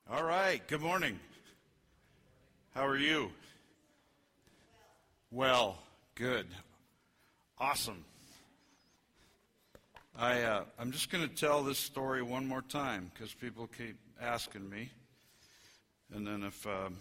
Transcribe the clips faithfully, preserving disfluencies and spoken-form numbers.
All right, good morning. How are you? Well, good. Awesome. I, uh, I'm just going to tell this story one more time because people keep asking me. And then if, um,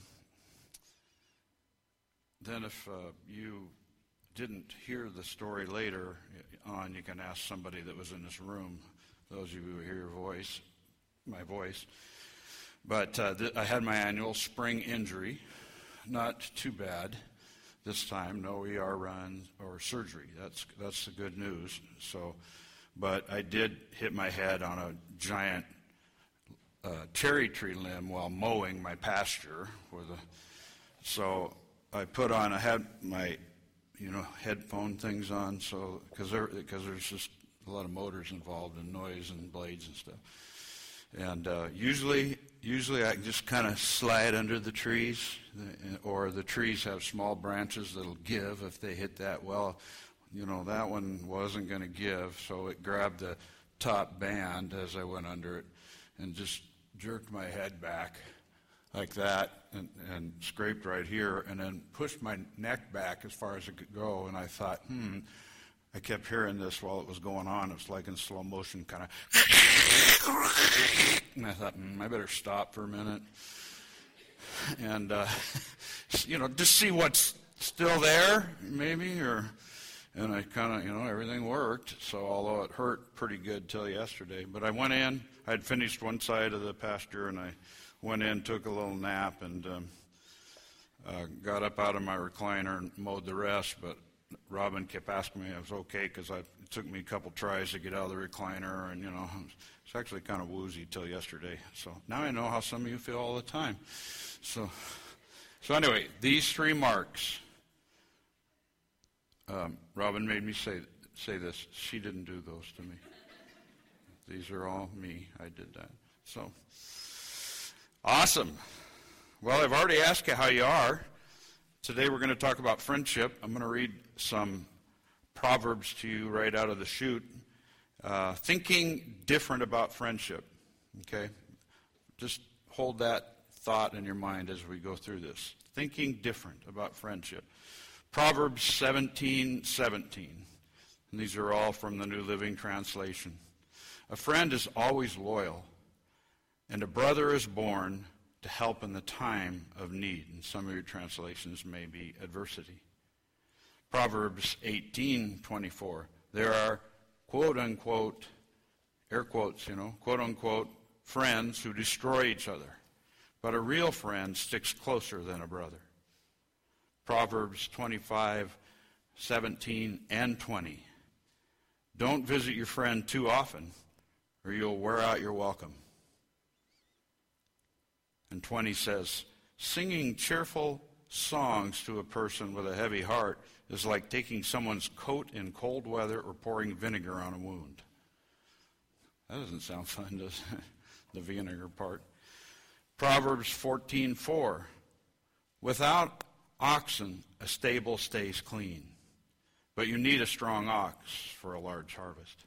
then if uh, you didn't hear the story later on, you can ask somebody that was in this room, those of you who hear your voice, my voice. But uh, th- I had my annual spring injury. Not too bad this time. No E R run or surgery. That's that's the good news. So, but I did hit my head on a giant uh, cherry tree limb while mowing my pasture. With a, so I put on. I had my you know headphone things on. So because there, because there's just a lot of motors involved and noise and blades and stuff. And uh, usually, usually I just kind of slide under the trees, or the trees have small branches that'll give if they hit that. Well, you know, that one wasn't going to give, so it grabbed the top band as I went under it and just jerked my head back like that and, and scraped right here and then pushed my neck back as far as it could go. And I thought, hmm, I kept hearing this while it was going on. It was like in slow motion, kind of. And I thought, mm, I better stop for a minute. And, uh, you know, just see what's still there, maybe. or And I kind of, you know, everything worked. So although it hurt pretty good till yesterday. But I went in. I'd finished one side of the pasture, and I went in, took a little nap, and um, uh, got up out of my recliner and mowed the rest. But Robin kept asking me if I was okay because it took me a couple tries to get out of the recliner, and you know, it's actually kind of woozy till yesterday. So now I know how some of you feel all the time. So, so anyway, these three marks. Um, Robin made me say say this. She didn't do those to me. These are all me. I did that. So awesome. Well, I've already asked you how you are. Today we're going to talk about friendship. I'm going to read some Proverbs to you right out of the chute. Uh, thinking different about friendship. Okay? Just hold that thought in your mind as we go through this. Thinking different about friendship. Proverbs seventeen seventeen. And these are all from the New Living Translation. A friend is always loyal, and a brother is born to help in the time of need. And some of your translations may be adversity. Proverbs eighteen twenty-four. There are quote unquote, air quotes, you know, quote unquote, friends who destroy each other. But a real friend sticks closer than a brother. Proverbs twenty-five seventeen and twenty. Don't visit your friend too often, or you'll wear out your welcome. And twenty says, singing cheerful songs to a person with a heavy heart is like taking someone's coat in cold weather or pouring vinegar on a wound. That doesn't sound fun, does it? The vinegar part. Proverbs fourteen four. Without oxen, a stable stays clean, but you need a strong ox for a large harvest.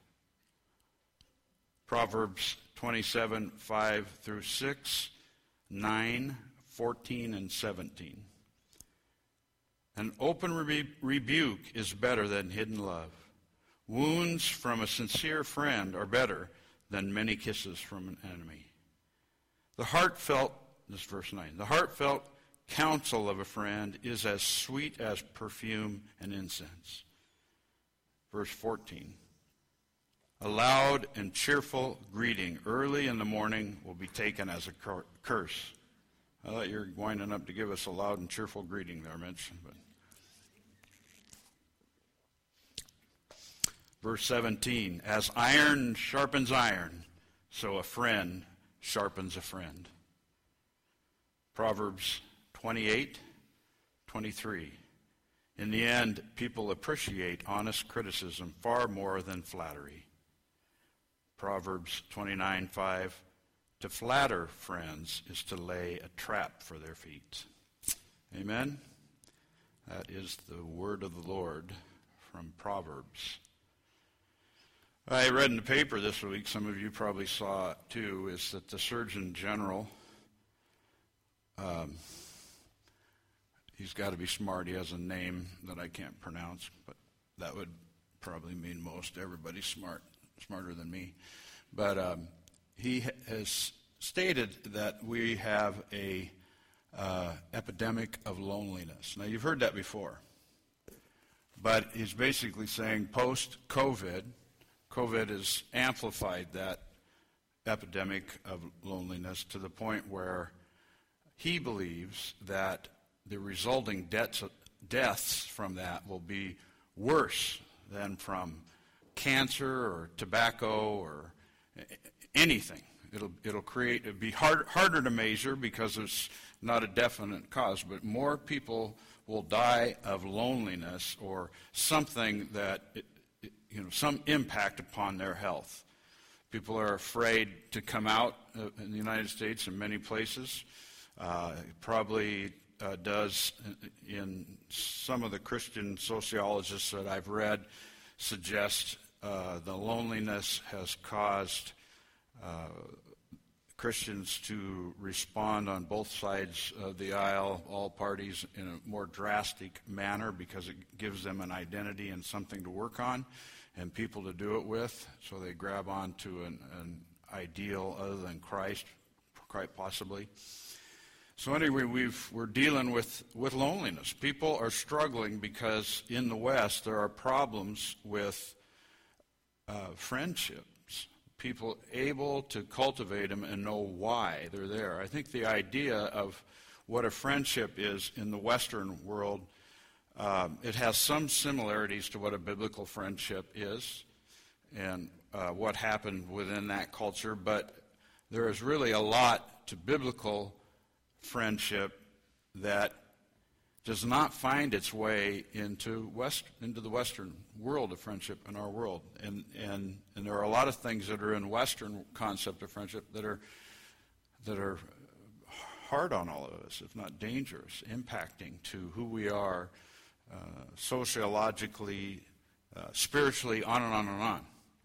Proverbs twenty-seven five through six. nine, fourteen, and seventeen. An open rebu- rebuke is better than hidden love. Wounds from a sincere friend are better than many kisses from an enemy. The heartfelt, this is verse nine, the heartfelt counsel of a friend is as sweet as perfume and incense. Verse fourteen. A loud and cheerful greeting early in the morning will be taken as a cur- curse. I thought you were winding up to give us a loud and cheerful greeting there, Mitch. But. Verse seventeen. As iron sharpens iron, so a friend sharpens a friend. Proverbs twenty-eight twenty-three. In the end, people appreciate honest criticism far more than flattery. Proverbs twenty-nine five, to flatter friends is to lay a trap for their feet. Amen? That is the word of the Lord from Proverbs. I read in the paper this week, some of you probably saw it too, is that the Surgeon General Um, he's got to be smart. He has a name that I can't pronounce, but that would probably mean most. Everybody's smart, smarter than me. But um, he ha- has stated that we have a uh, epidemic of loneliness. Now, you've heard that before. But he's basically saying post-COVID, COVID has amplified that epidemic of loneliness to the point where he believes that the resulting deaths, deaths from that will be worse than from cancer or tobacco or anything. It'll it'll create it'll be hard, harder to measure because it's not a definite cause, but more people will die of loneliness or something that it, it, you know some impact upon their health. People are afraid to come out uh, in the United States in many places. Uh, probably uh, does in some of the Christian sociologists that I've read suggest uh, the loneliness has caused uh, Christians to respond on both sides of the aisle, all parties, in a more drastic manner because it gives them an identity and something to work on and people to do it with. So they grab on to an, an ideal other than Christ, quite possibly. So anyway, we've, we're dealing with, with loneliness. People are struggling because in the West there are problems with uh, friendships. People able to cultivate them and know why they're there. I think the idea of what a friendship is in the Western world, um, it has some similarities to what a biblical friendship is and uh, what happened within that culture, but there is really a lot to biblical friendship that does not find its way into West into the Western world of friendship in our world, and and and there are a lot of things that are in Western concept of friendship that are that are hard on all of us, if not dangerous, impacting to who we are uh, sociologically, uh, spiritually, on and on and on.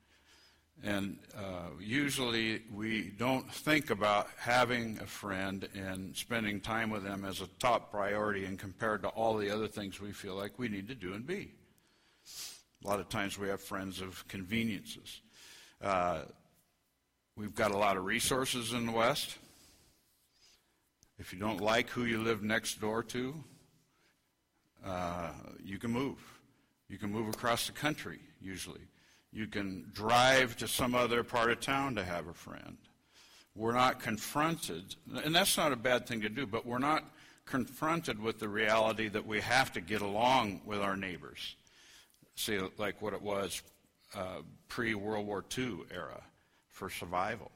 And uh, usually we don't think about having a friend and spending time with them as a top priority and compared to all the other things we feel like we need to do and be. A lot of times we have friends of conveniences. Uh, we've got a lot of resources in the West. If you don't like who you live next door to, uh, you can move. You can move across the country, usually. You can drive to some other part of town to have a friend. We're not confronted, and that's not a bad thing to do, but we're not confronted with the reality that we have to get along with our neighbors. See, like what it was uh, pre-World War Two era for survival.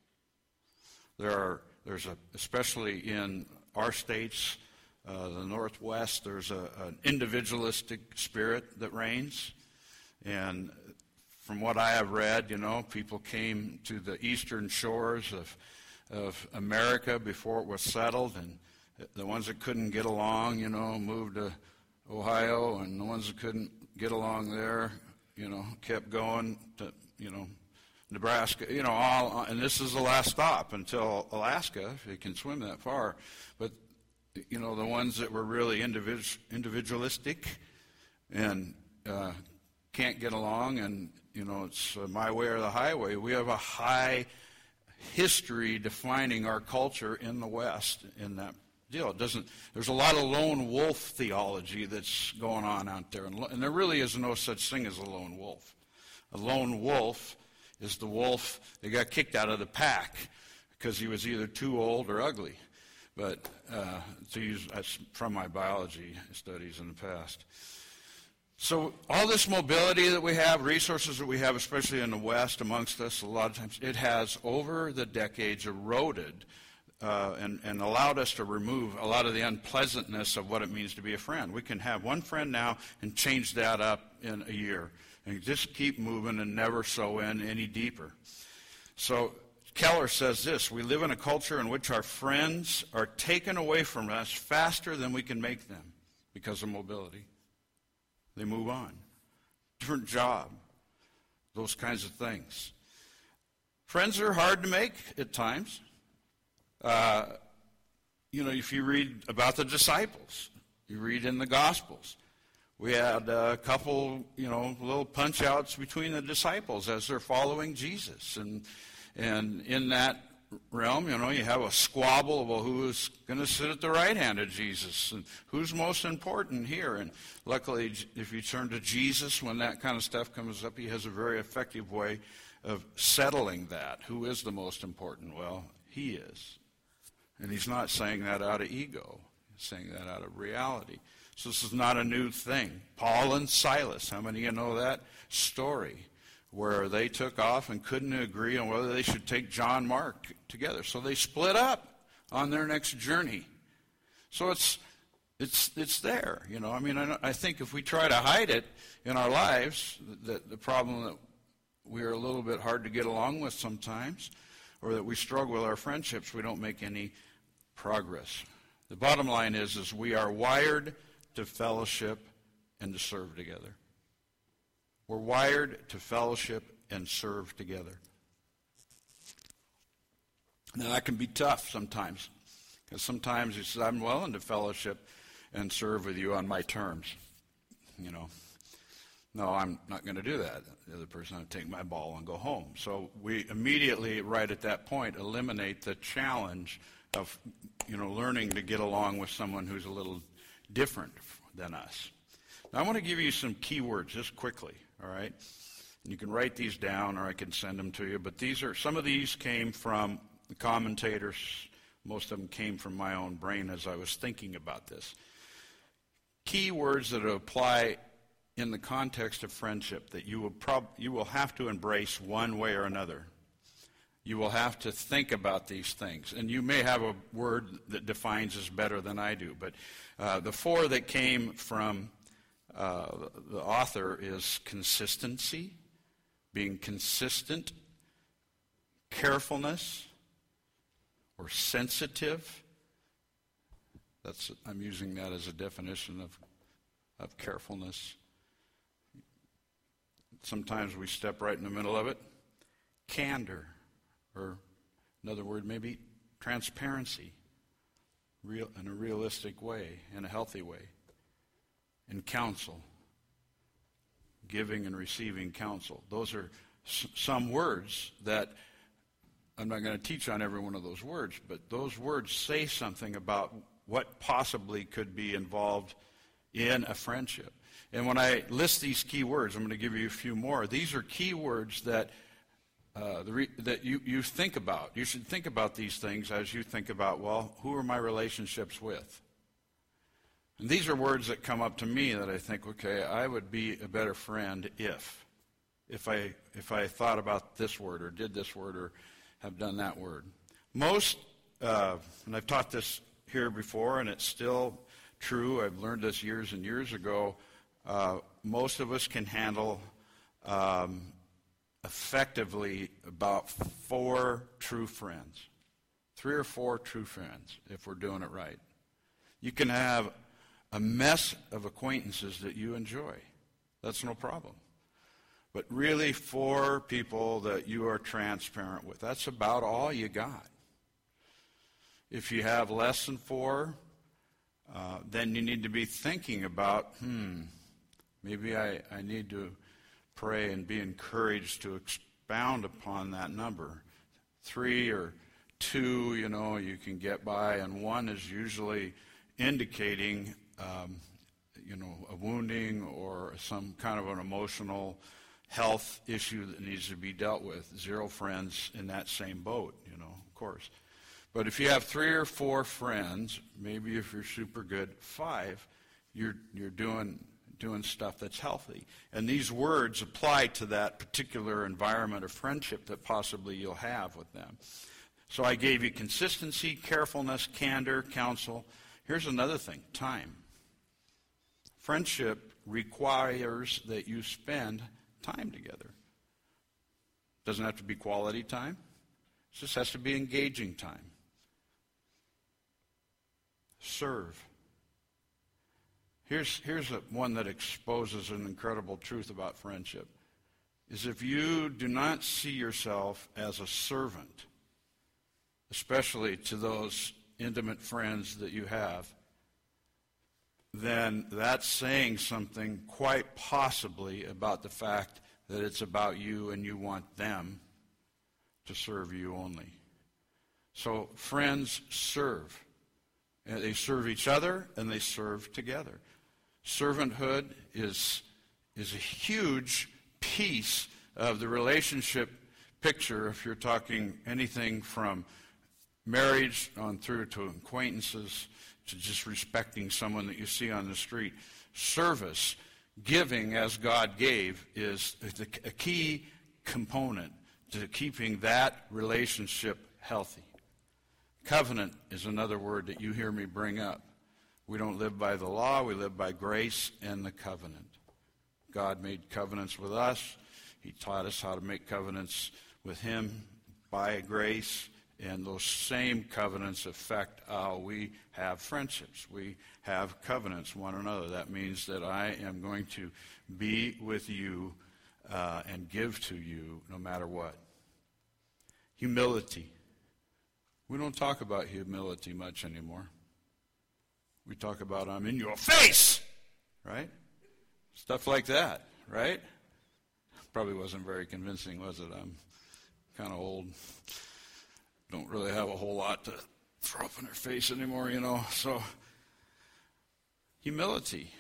There are, there's a, especially in our states, uh, the Northwest, there's a, an individualistic spirit that reigns, and from what I have read, you know, people came to the eastern shores of of America before it was settled, and the ones that couldn't get along, you know, moved to Ohio, and the ones that couldn't get along there, you know, kept going to, you know, Nebraska, you know, all, and this is the last stop until Alaska, if you can swim that far. But, you know, the ones that were really individu- individualistic and uh, can't get along, and you know, it's uh, my way or the highway. We have a high history defining our culture in the West in that deal. It doesn't. There's a lot of lone wolf theology that's going on out there, and, and there really is no such thing as a lone wolf. A lone wolf is the wolf that got kicked out of the pack because he was either too old or ugly. But uh, to use that's from my biology studies in the past. So all this mobility that we have, resources that we have, especially in the West amongst us, a lot of times, it has over the decades eroded uh, and, and allowed us to remove a lot of the unpleasantness of what it means to be a friend. We can have one friend now and change that up in a year and just keep moving and never sew in any deeper. So Keller says this: we live in a culture in which our friends are taken away from us faster than we can make them because of mobility. They move on. Different job. Those kinds of things. Friends are hard to make at times. Uh, you know, if you read about the disciples, you read in the Gospels, we had a couple, you know, little punch-outs between the disciples as they're following Jesus. And and in that realm, you know, you have a squabble about who's going to sit at the right hand of Jesus and who's most important here. And luckily, if you turn to Jesus when that kind of stuff comes up, he has a very effective way of settling that. Who is the most important? Well, he is. And he's not saying that out of ego. He's saying that out of reality. So this is not a new thing. Paul and Silas, how many of you know that story? Where they took off and couldn't agree on whether they should take John Mark together. So they split up on their next journey. So it's it's it's there, you know. I mean, I, I think if we try to hide it in our lives, the, the problem that we are a little bit hard to get along with sometimes, or that we struggle with our friendships, we don't make any progress. The bottom line is, is we are wired to fellowship and to serve together. We're wired to fellowship and serve together. Now, that can be tough sometimes, because sometimes you say, I'm willing to fellowship and serve with you on my terms. You know, no, I'm not going to do that. The other person will take my ball and go home. So we immediately, right at that point, eliminate the challenge of, you know, learning to get along with someone who's a little different than us. Now, I want to give you some key words just quickly. All right? And you can write these down, or I can send them to you. But these are, some of these came from the commentators. Most of them came from my own brain as I was thinking about this. Key words that apply in the context of friendship that you will prob- you will have to embrace one way or another. You will have to think about these things. And you may have a word that defines this better than I do. But uh, the four that came from Uh, the author is consistency, being consistent, carefulness, or sensitive. That's, I'm using that as a definition of, of carefulness. Sometimes we step right in the middle of it. Candor, or another word maybe transparency, real in a realistic way, in a healthy way. And counsel, giving and receiving counsel. Those are s- some words that, I'm not going to teach on every one of those words, but those words say something about what possibly could be involved in a friendship. And when I list these key words, I'm going to give you a few more. These are key words that uh, the re- that you, you think about. You should think about these things as you think about, well, who are my relationships with? And these are words that come up to me that I think, okay, I would be a better friend if, if I if I thought about this word or did this word or have done that word. Most, uh, and I've taught this here before, and it's still true. I've learned this years and years ago. Uh, most of us can handle um, effectively about four true friends, three or four true friends, if we're doing it right. You can have a mess of acquaintances that you enjoy. That's no problem. But really four people that you are transparent with. That's about all you got. If you have less than four, uh, then you need to be thinking about, hmm, maybe I, I need to pray and be encouraged to expound upon that number. Three or two, you know, you can get by, and one is usually indicating Um, you know, a wounding or some kind of an emotional health issue that needs to be dealt with. Zero friends in that same boat, you know, of course. But if you have three or four friends, maybe if you're super good, five, you're you're doing doing stuff that's healthy. And these words apply to that particular environment of friendship that possibly you'll have with them. So I gave you consistency, carefulness, candor, counsel. Here's another thing, time. Friendship requires that you spend time together. Doesn't have to be quality time. It just has to be engaging time. Serve. Here's, here's a, one that exposes an incredible truth about friendship. Is if you do not see yourself as a servant, especially to those intimate friends that you have, then that's saying something quite possibly about the fact that it's about you and you want them to serve you only. So friends serve. And they serve each other and they serve together. Servanthood is, is a huge piece of the relationship picture if you're talking anything from marriage on through to acquaintances to just respecting someone that you see on the street. Service, giving as God gave, is a key component to keeping that relationship healthy. Covenant is another word that you hear me bring up. We don't live by the law, we live by grace and the covenant. God made covenants with us. He taught us how to make covenants with him by grace, and those same covenants affect how we have friendships. We have covenants one another. That means that I am going to be with you uh, and give to you no matter what. Humility. We don't talk about humility much anymore. We talk about, I'm in your face, right? Stuff like that, right? Probably wasn't very convincing, was it? I'm kind of old. Don't really have a whole lot to throw up in their face anymore, you know. So, humility.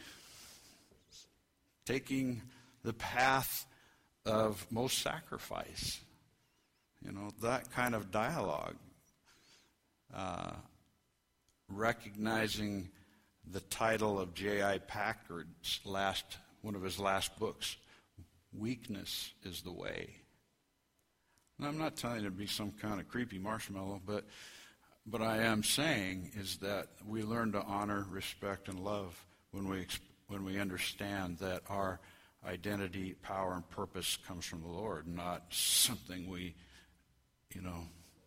Taking the path of most sacrifice. You know, that kind of dialogue. Uh, recognizing the title of J I Packard's last, one of his last books, Weakness is the Way. And I'm not telling you to be some kind of creepy marshmallow, but but I am saying is that we learn to honor, respect, and love when we when we understand that our identity, power, and purpose comes from the Lord, not something we, you know,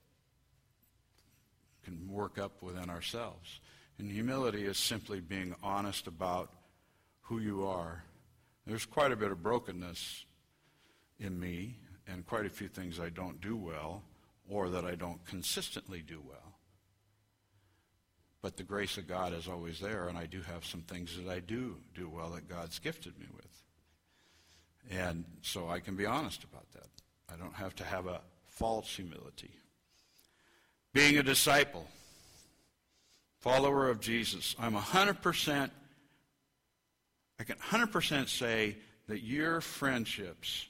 can work up within ourselves. And humility is simply being honest about who you are. There's quite a bit of brokenness in me and quite a few things I don't do well or that I don't consistently do well. But the grace of God is always there, and I do have some things that I do do well that God's gifted me with. And so I can be honest about that. I don't have to have a false humility. Being a disciple, follower of Jesus, I'm one hundred percent, I can one hundred percent say that your friendships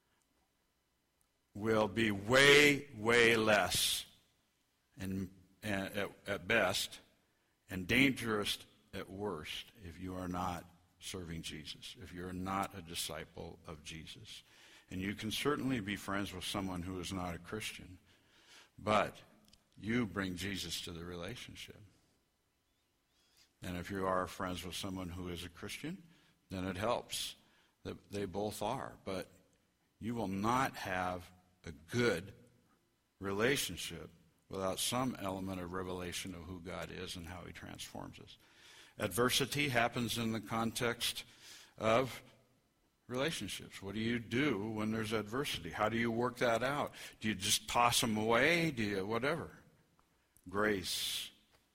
will be way, way less and, and at, at best and dangerous at worst if you are not serving Jesus, if you're not a disciple of Jesus. And you can certainly be friends with someone who is not a Christian, but you bring Jesus to the relationship. And if you are friends with someone who is a Christian, then it helps that they both are. But you will not have a good relationship without some element of revelation of who God is and how he transforms us. Adversity happens in the context of relationships. What do you do when there's adversity? How do you work that out? Do you just toss them away? Do you whatever? Grace.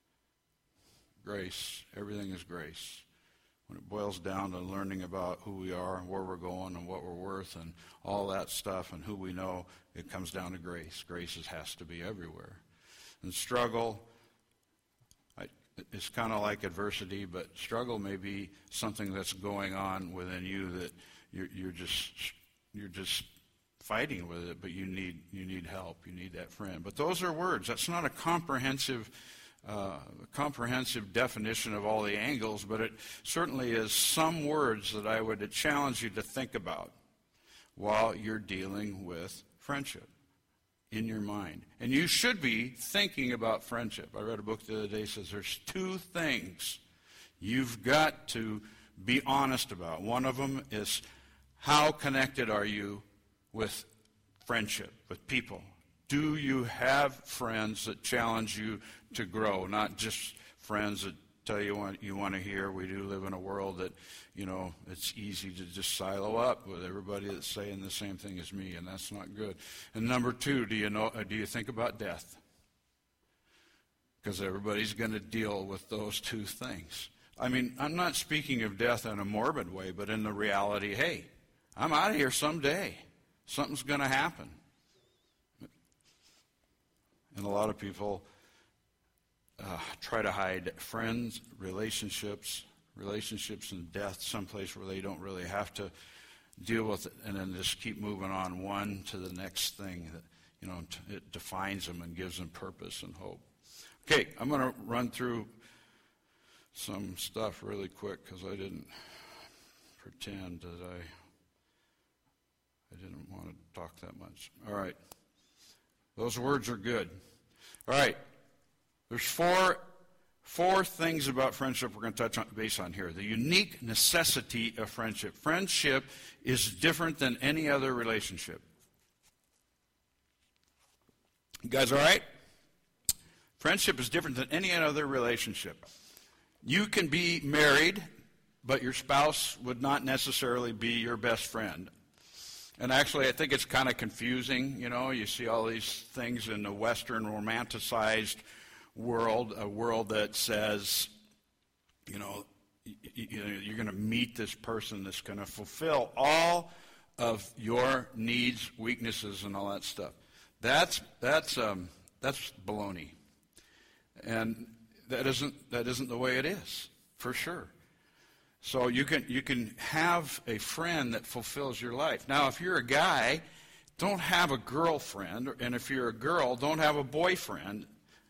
Grace. Everything is grace. When it boils down to learning about who we are and where we're going and what we're worth and all that stuff and who we know, it comes down to grace. Grace is, has to be everywhere. And struggle, I, it's kind of like adversity, but struggle may be something that's going on within you that you're, you're just you're just fighting with it, but you need you need help. You need that friend. But those are words. That's not a comprehensive uh, comprehensive definition of all the angles, but it certainly is some words that I would challenge you to think about while you're dealing with friendship in your mind. And you should be thinking about friendship. I read a book the other day that says there's two things you've got to be honest about. One of them is how connected are you with friendship, with people? Do you have friends that challenge you to grow, not just friends that tell you what you want to hear? We do live in a world that, you know, it's easy to just silo up with everybody that's saying the same thing as me, and that's not good. And number two, do you know? Do you think about death? because everybody's going to deal with those two things. I mean, I'm not speaking of death in a morbid way, but in the reality, hey, I'm out of here someday. Something's going to happen. And a lot of people uh, try to hide friends, relationships, relationships and death someplace where they don't really have to deal with it, and then just keep moving on one to the next thing that, you know, it defines them and gives them purpose and hope. Okay, I'm going to run through some stuff really quick because I didn't pretend that I I didn't want to talk that much. All right. Those words are good. All right. There's four four things about friendship we're going to touch on, base on here. The unique necessity of friendship. Friendship is different than any other relationship. You guys all right? Friendship is different than any other relationship. You can be married, but your spouse would not necessarily be your best friend. And actually, I think it's kind of confusing. You know, you see all these things in the Western romanticized world, a world that says, you know, you're going to meet this person that's going to fulfill all of your needs, weaknesses, and all that stuff. That's that's um, that's baloney, and that isn't that isn't the way it is, for sure. So you can you can have a friend that fulfills your life. Now, if you're a guy, don't have a girlfriend, and if you're a girl, don't have a boyfriend,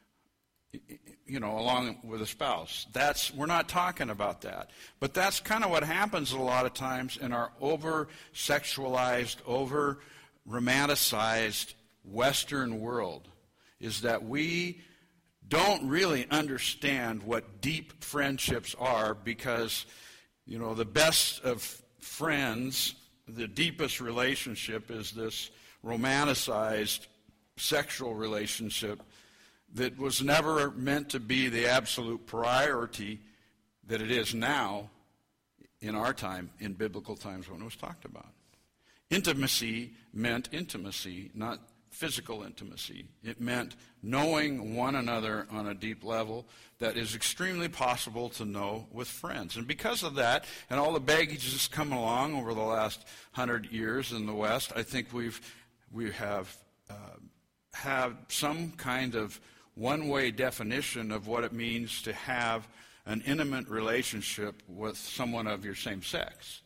you know, along with a spouse. That's we're not talking about that. But that's kind of what happens a lot of times in our over-sexualized, over-romanticized Western world, is that we don't really understand what deep friendships are, because, you know, the best of friends, the deepest relationship is this romanticized sexual relationship that was never meant to be the absolute priority that it is now in our time, in biblical times when it was talked about. Intimacy meant intimacy, not physical intimacy. It meant knowing one another on a deep level that is extremely possible to know with friends. And because of that, and all the baggage that's come along over the last hundred years in the West, I think we've we have uh, have some kind of one-way definition of what it means to have an intimate relationship with someone of your same sex.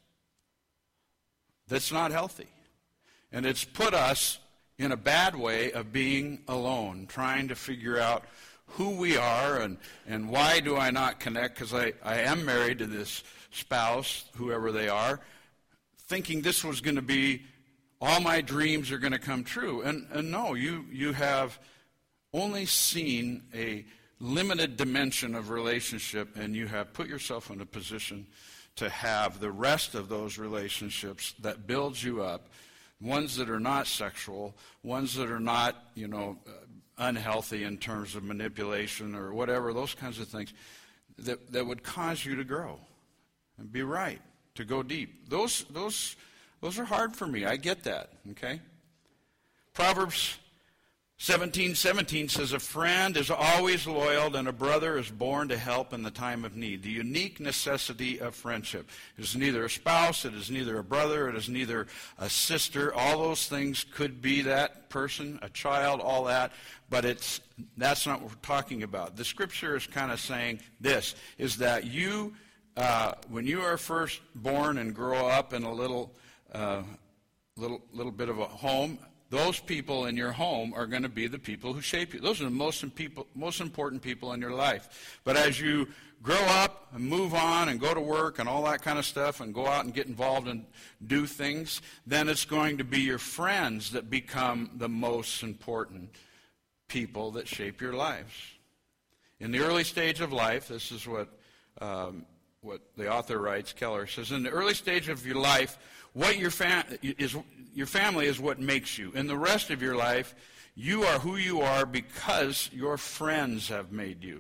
That's not healthy. And it's put us in a bad way of being alone, trying to figure out who we are and, and why do I not connect, because I, I am married to this spouse, whoever they are, thinking this was going to be, all my dreams are going to come true. And, and no, you, you have only seen a limited dimension of relationship, and you have put yourself in a position to have the rest of those relationships that builds you up, ones that are not sexual, ones that are not, you know, uh, unhealthy in terms of manipulation or whatever, those kinds of things, that, that would cause you to grow and be right, to go deep. Those, those, those are hard for me. I get that, okay? Proverbs seventeen seventeen says, a friend is always loyal and a brother is born to help in the time of need. The unique necessity of friendship. It is neither a spouse, it is neither a brother, it is neither a sister. All those things could be that person, a child, all that, but it's that's not what we're talking about. The scripture is kind of saying this, is that you, uh, when you are first born and grow up in a little, uh, little, little bit of a home, those people in your home are going to be the people who shape you. Those are the most, people, most important people in your life. But as you grow up and move on and go to work and all that kind of stuff and go out and get involved and do things, then it's going to be your friends that become the most important people that shape your lives. In the early stage of life, this is what um, what the author writes, Keller says, in the early stage of your life, what your fam- is your family is what makes you. In the rest of your life, you are who you are because your friends have made you.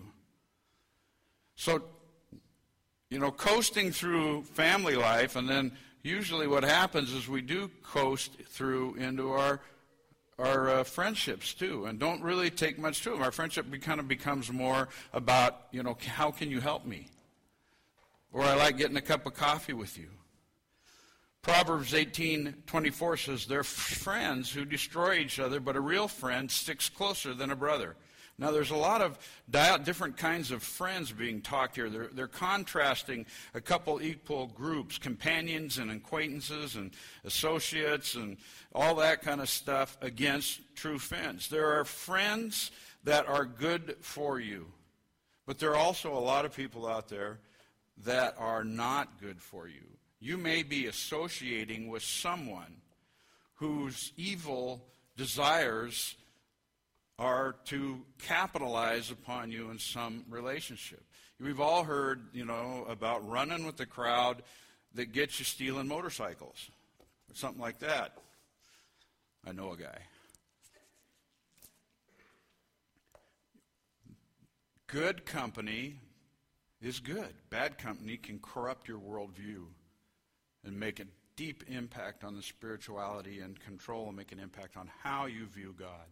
So, you know, coasting through family life, and then usually what happens is we do coast through into our our uh, friendships too, and don't really take much to them. Our friendship be, kind of becomes more about, you know, how can you help me? Or I like getting a cup of coffee with you. Proverbs eighteen twenty-four says, they're friends who destroy each other, but a real friend sticks closer than a brother. Now, there's a lot of di- different kinds of friends being talked here. They're, they're contrasting a couple equal groups, companions and acquaintances and associates and all that kind of stuff against true friends. There are friends that are good for you, but there are also a lot of people out there that are not good for you. You may be associating with someone whose evil desires are to capitalize upon you in some relationship. We've all heard, you know, about running with the crowd that gets you stealing motorcycles or something like that. I know a guy. Good company is good. Bad company can corrupt your worldview and make a deep impact on the spirituality and control and make an impact on how you view God.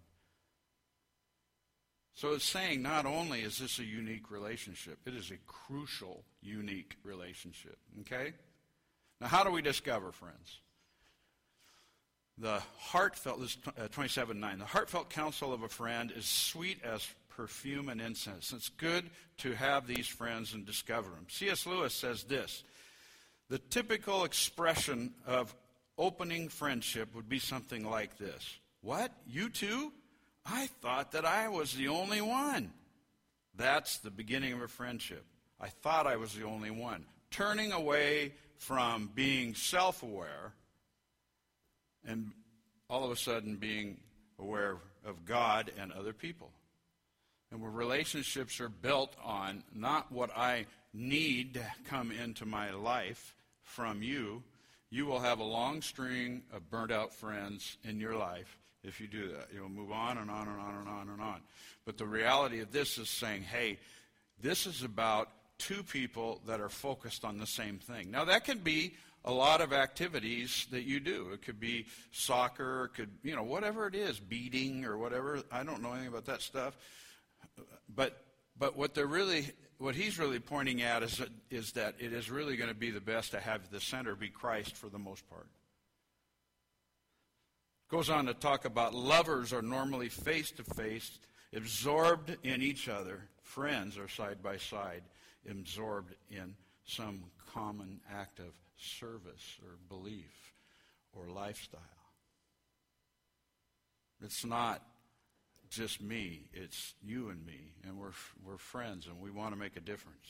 So it's saying not only is this a unique relationship, it is a crucial, unique relationship. Okay? Now, how do we discover friends? The heartfelt, this is twenty-seven nine, the heartfelt counsel of a friend is sweet as perfume and incense. It's good to have these friends and discover them. C S Lewis says this, the typical expression of opening friendship would be something like this. What? You too? I thought that I was the only one. That's the beginning of a friendship. I thought I was the only one. Turning away from being self-aware and all of a sudden being aware of God and other people. And where relationships are built on not what I need to come into my life from you, you will have a long string of burnt-out friends in your life. If you do that, you'll move on and on and on and on and on. But the reality of this is saying, hey, this is about two people that are focused on the same thing. Now, that can be a lot of activities that you do. It could be soccer, it could, you know, whatever it is, beading or whatever. I don't know anything about that stuff. But but what they're really, what he's really pointing at is that, is that it is really going to be the best to have the center be Christ for the most part. Goes on to talk about lovers are normally face-to-face, absorbed in each other. Friends are side by side, absorbed in some common act of service or belief or lifestyle. It's not just me, it's you and me, and we're we're friends, and we want to make a difference.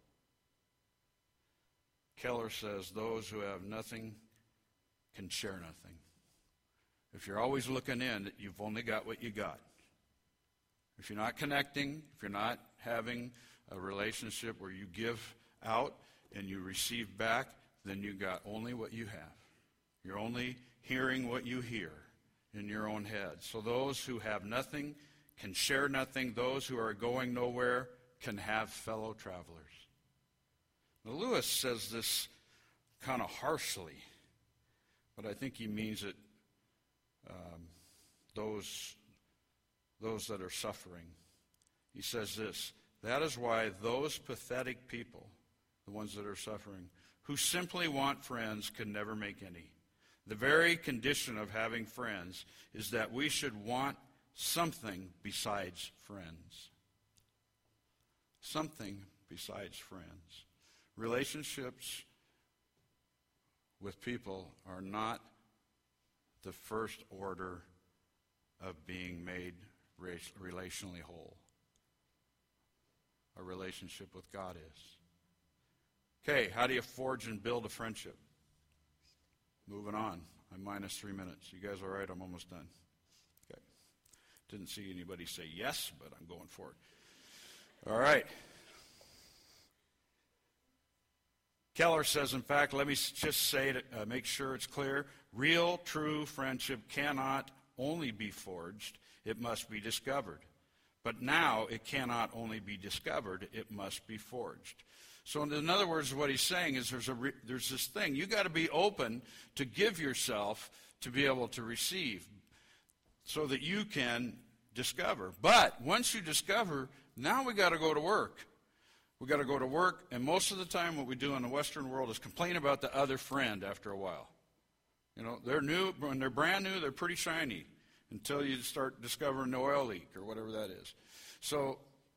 Keller says those who have nothing can share nothing. If you're always looking in, you've only got what you got. If you're not connecting, if you're not having a relationship where you give out and you receive back, then you got only what you have. You're only hearing what you hear in your own head. So those who have nothing can share nothing. Those who are going nowhere can have fellow travelers. Now, Lewis says this kind of harshly, but I think he means it. Um, those, those that are suffering. He says this, that is why those pathetic people, the ones that are suffering, who simply want friends can never make any. The very condition of having friends is that we should want something besides friends. Something besides friends. Relationships with people are not the first order of being made relationally whole. A relationship with God is. Okay, how do you forge and build a friendship? Moving on. I'm minus three minutes. You guys all right? I'm almost done. Okay. Didn't see anybody say yes, but I'm going for it. All right. Keller says, in fact, let me just say to uh, make sure it's clear, real, true friendship cannot only be forged, it must be discovered. But now it cannot only be discovered, it must be forged. So in other words, what he's saying is there's a re- there's this thing. You got to be open to give yourself to be able to receive. so that you can discover. But once you discover, now we got to go to work. We got to go to work, and most of the time what we do in the Western world is complain about the other friend after a while. You know, they're new, when they're brand new, they're pretty shiny until you start discovering the oil leak or whatever that is. So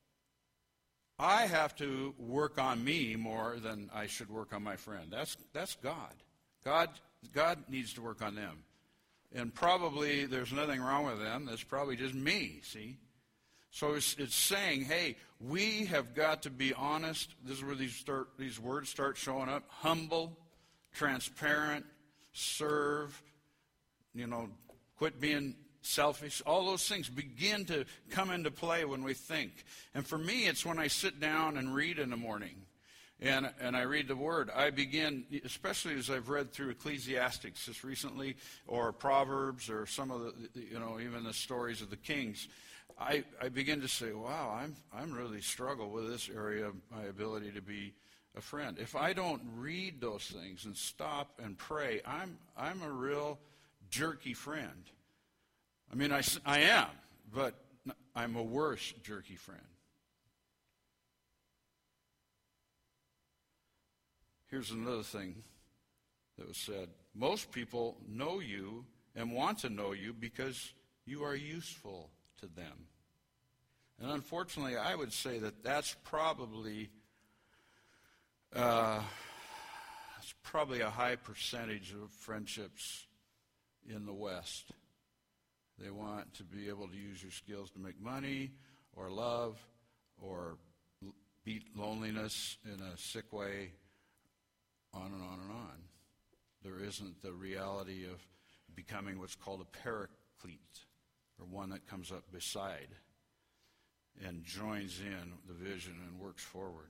I have to work on me more than I should work on my friend. That's that's God. God God needs to work on them. And probably there's nothing wrong with them. That's probably just me, see? So it's, it's saying, hey, we have got to be honest. This is where these start, these words start showing up. Humble, transparent, serve, you know, quit being selfish. All those things begin to come into play when we think. And for me, it's when I sit down and read in the morning. And and I read the Word, I begin, especially as I've read through Ecclesiastes just recently, or Proverbs, or some of the, you know, even the stories of the kings, I, I begin to say, wow, I'm I'm really struggle with this area of my ability to be a friend. If I don't read those things and stop and pray, I'm I'm a real jerky friend. I mean, I, I am, but I'm a worse jerky friend. Here's another thing that was said. Most people know you and want to know you because you are useful to them. And unfortunately, I would say that that's probably uh, it's probably a high percentage of friendships in the West. They want to be able to use your skills to make money or love or beat loneliness in a sick way. On and on and on. There isn't the reality of becoming what's called a paraclete, or one that comes up beside and joins in the vision and works forward.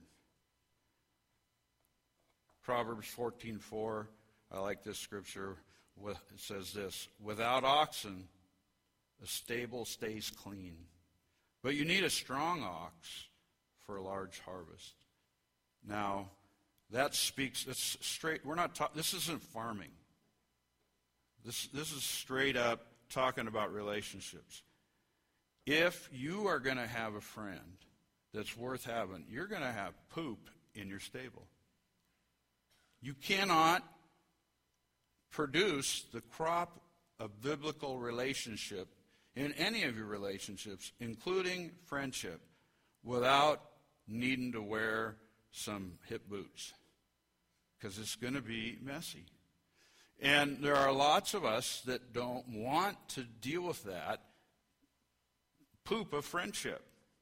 Proverbs fourteen four, I like this scripture. It says this, without oxen, a stable stays clean, but you need a strong ox for a large harvest. Now, that speaks, that's straight, we're not talking, this isn't farming. This, this is straight up talking about relationships. If you are going to have a friend that's worth having, you're going to have poop in your stable. You cannot produce the crop of biblical relationship in any of your relationships, including friendship, without needing to wear some hip boots, because it's going to be messy. And there are lots of us that don't want to deal with that poop of friendship.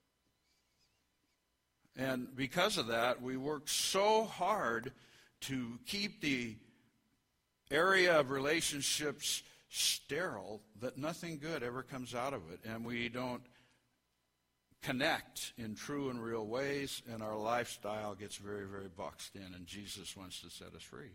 And because of that, we work so hard to keep the area of relationships sterile that nothing good ever comes out of it. And we don't connect in true and real ways, and our lifestyle gets very, very boxed in, and Jesus wants to set us free.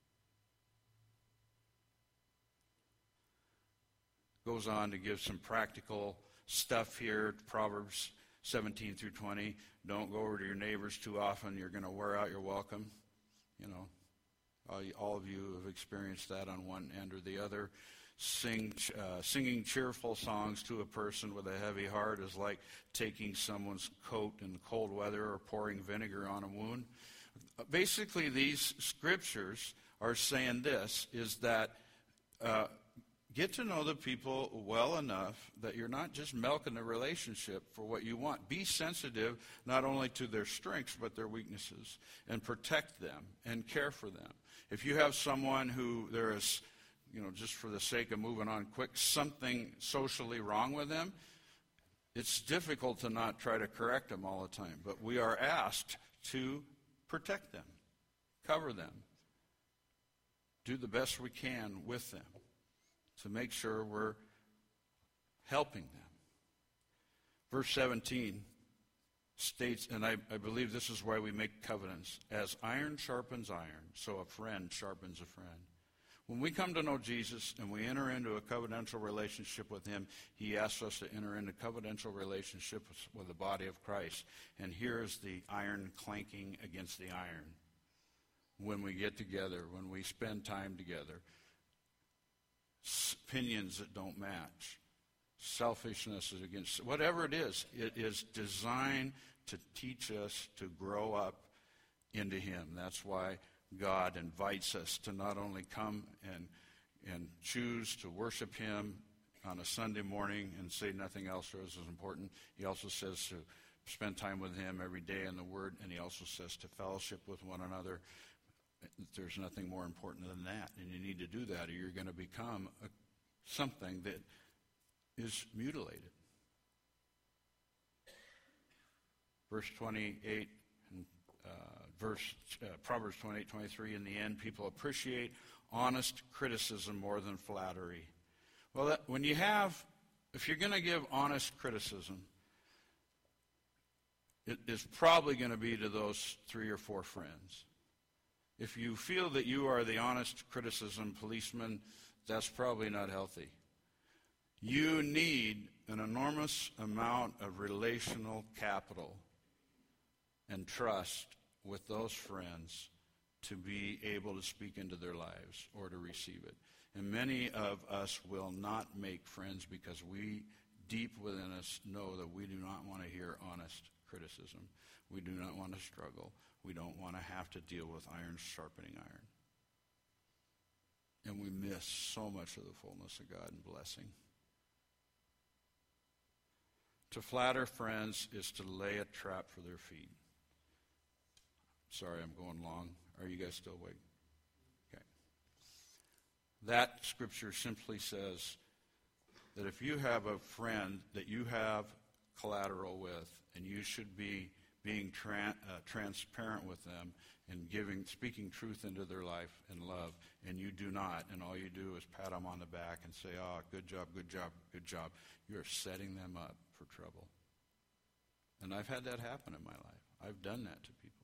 Goes on to give some practical stuff here, Proverbs seventeen through twenty. Don't go over to your neighbors too often. You're going to wear out your welcome. You know, all, all of you have experienced that on one end or the other. Sing, uh, singing cheerful songs to a person with a heavy heart is like taking someone's coat in the cold weather or pouring vinegar on a wound. Basically, these scriptures are saying this, is that uh, get to know the people well enough that you're not just milking the relationship for what you want. Be sensitive not only to their strengths but their weaknesses, and protect them and care for them. If you have someone who there is, you know, just for the sake of moving on quick, something socially wrong with them, it's difficult to not try to correct them all the time. But we are asked to protect them, cover them, do the best we can with them to make sure we're helping them. Verse seventeen states, and I, I believe this is why we make covenants, as iron sharpens iron, so a friend sharpens a friend. When we come to know Jesus and we enter into a covenantal relationship with him, he asks us to enter into covenantal relationships with the body of Christ. And here's the iron clanking against the iron. When we get together, when we spend time together, opinions that don't match, selfishness is against, whatever it is, it is designed to teach us to grow up into him. That's why God invites us to not only come and and choose to worship him on a Sunday morning and say nothing else for us is important. He also says to spend time with him every day in the Word, and he also says to fellowship with one another. There's nothing more important than that, and you need to do that or you're going to become a, something that is mutilated. Verse twenty-eight, uh, verse uh, Proverbs twenty-eight, twenty-three, in the end, people appreciate honest criticism more than flattery. Well, that, when you have, if you're going to give honest criticism, it is probably going to be to those three or four friends. If you feel that you are the honest criticism policeman, that's probably not healthy. You need an enormous amount of relational capital and trust with those friends to be able to speak into their lives or to receive it. And many of us will not make friends because we, deep within us, know that we do not want to hear honest criticism. We do not want to struggle. We don't want to have to deal with iron sharpening iron. And we miss so much of the fullness of God and blessing. To flatter friends is to lay a trap for their feet. Sorry, I'm going long. Are you guys still awake? Okay. That scripture simply says that if you have a friend that you have collateral with, and you should be being tra- uh, transparent with them and giving, speaking truth into their life and love, and you do not, and all you do is pat them on the back and say, oh, good job, good job, good job, you're setting them up for trouble. And I've had that happen in my life. I've done that to people.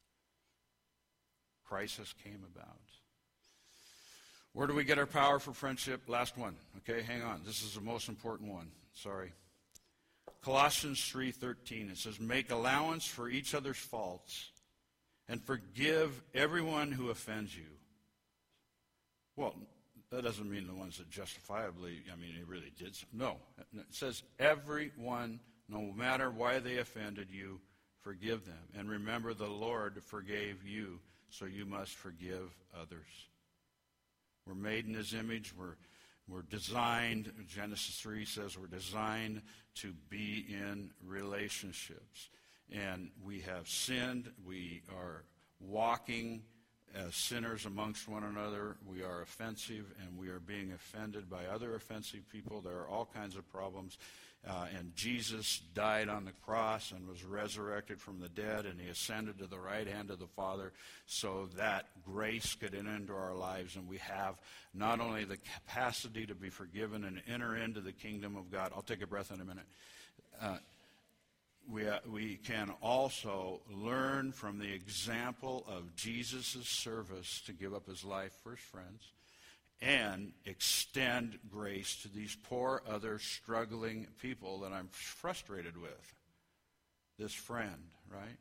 Crisis came about. Where do we get our power for friendship? Last one. Okay, hang on. This is the most important one. Sorry. Colossians three thirteen. It says, make allowance for each other's faults and forgive everyone who offends you. Well, that doesn't mean the ones that justifiably, I mean, he really did something. No. It says everyone, no matter why they offended you, forgive them. And remember, the Lord forgave you, so you must forgive others. We're made in his image. We're, we're designed, Genesis three says we're designed to be in relationships. And we have sinned. We are walking as sinners amongst one another. We are offensive, and we are being offended by other offensive people. There are all kinds of problems. Uh, and Jesus died on the cross and was resurrected from the dead, and he ascended to the right hand of the Father so that grace could enter into our lives, and we have not only the capacity to be forgiven and enter into the kingdom of God. I'll take a breath in a minute. Uh, we, uh, we can also learn from the example of Jesus' service to give up his life for his friends, and extend grace to these poor, other struggling people that I'm frustrated with. This friend, right?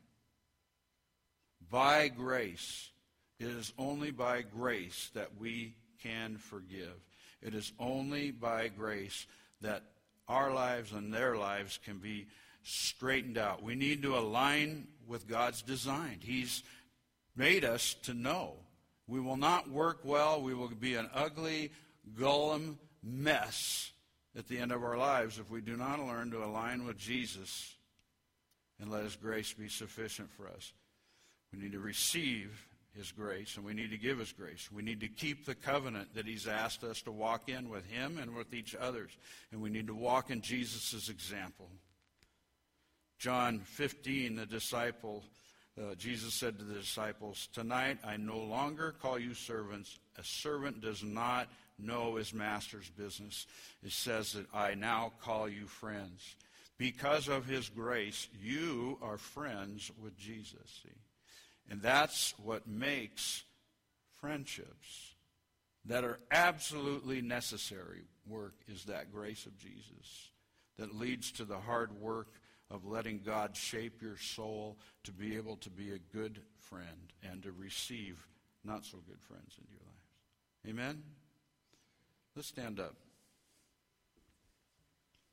By grace. It is only by grace that we can forgive. It is only by grace that our lives and their lives can be straightened out. We need to align with God's design. He's made us to know. We will not work well. We will be an ugly, Gollum mess at the end of our lives if we do not learn to align with Jesus and let his grace be sufficient for us. We need to receive his grace, and we need to give his grace. We need to keep the covenant that he's asked us to walk in with him and with each other. And we need to walk in Jesus' example. John fifteen, the disciple Uh, Jesus said to the disciples, tonight I no longer call you servants. A servant does not know his master's business. It says that I now call you friends. Because of his grace, you are friends with Jesus. See? And that's what makes friendships that are absolutely necessary work, is that grace of Jesus that leads to the hard work of letting God shape your soul to be able to be a good friend and to receive not so good friends into your lives. Amen? Let's stand up.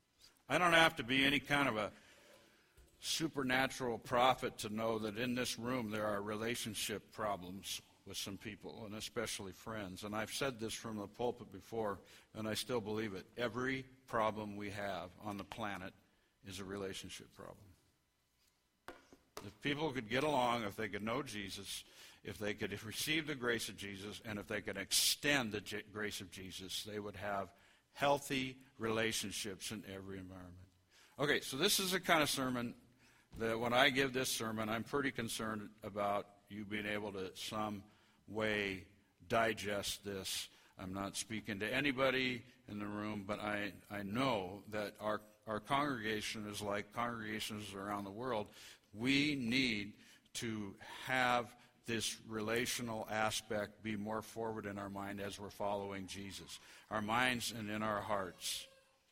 I don't have to be any kind of a supernatural prophet to know that in this room there are relationship problems with some people, and especially friends. And I've said this from the pulpit before, and I still believe it. Every problem we have on the planet is a relationship problem. If people could get along, if they could know Jesus, if they could receive the grace of Jesus, and if they could extend the J- grace of Jesus, they would have healthy relationships in every environment. Okay, so this is the kind of sermon that when I give this sermon, I'm pretty concerned about you being able to some way digest this. I'm not speaking to anybody in the room, but I, I know that our, our congregation is like congregations around the world. We need to have this relational aspect be more forward in our mind as we're following Jesus, our minds and in our hearts.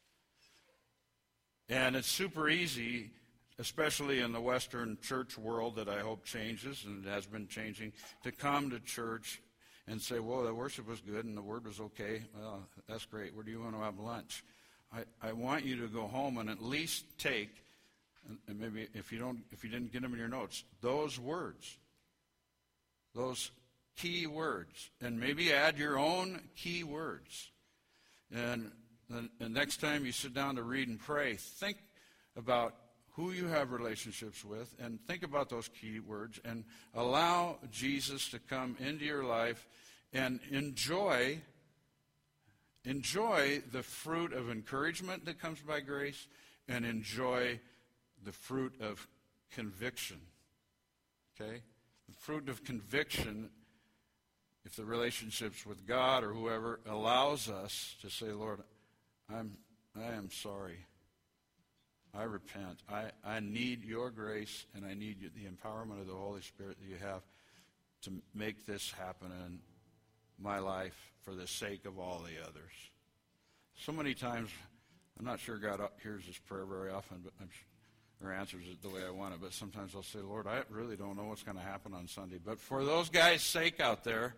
And it's super easy, especially in the Western church world that I hope changes and has been changing, to come to church and say, well, the worship was good and the word was okay. Well, that's great. Where do you want to have lunch? I, I want you to go home and at least take, and maybe if you don't, if you didn't get them in your notes, those words, those key words, and maybe add your own key words. And the, the next time you sit down to read and pray, think about who you have relationships with, and think about those key words, and allow Jesus to come into your life and enjoy, enjoy the fruit of encouragement that comes by grace, and enjoy the fruit of conviction. Okay? The fruit of conviction, if the relationships with God or whoever allows us to say, Lord, I'm I am sorry. I repent. I, I need your grace, and I need you, the empowerment of the Holy Spirit that you have to make this happen in my life for the sake of all the others. So many times, I'm not sure God hears this prayer very often, but I'm sure, or answers it the way I want it, but sometimes I'll say, Lord, I really don't know what's going to happen on Sunday. But for those guys' sake out there,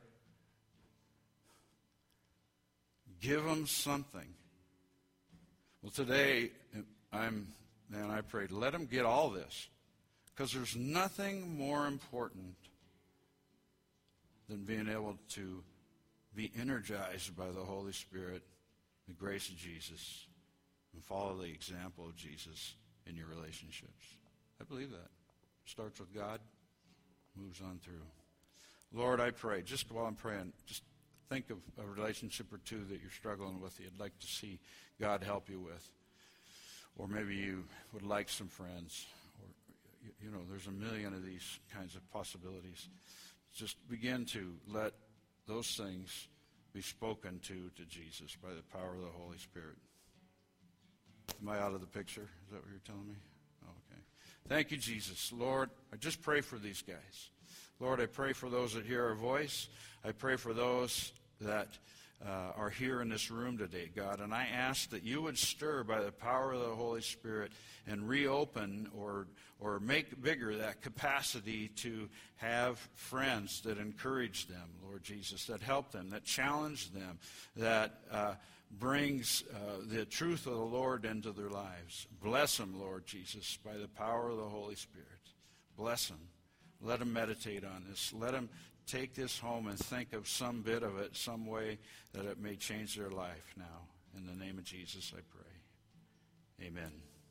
give them something. Well, today, I'm, man, I prayed, let them get all this. Because there's nothing more important than being able to be energized by the Holy Spirit, the grace of Jesus, and follow the example of Jesus in your relationships. I believe that. Starts with God, moves on through. Lord, I pray, just while I'm praying, just think of a relationship or two that you're struggling with that you'd like to see God help you with. Or maybe you would like some friends. Or, you know, there's a million of these kinds of possibilities. Just begin to let those things be spoken to to Jesus by the power of the Holy Spirit. Am I out of the picture? Is that what you're telling me? Oh, okay. Thank you, Jesus. Lord, I just pray for these guys. Lord, I pray for those that hear our voice. I pray for those that uh, are here in this room today, God. And I ask that you would stir by the power of the Holy Spirit and reopen or or make bigger that capacity to have friends that encourage them, Lord Jesus, that help them, that challenge them, that uh, brings uh, the truth of the Lord into their lives. Bless them, Lord Jesus, by the power of the Holy Spirit. Bless them. Let them meditate on this. Let them take this home and think of some bit of it, some way that it may change their life now. In the name of Jesus, I pray. Amen.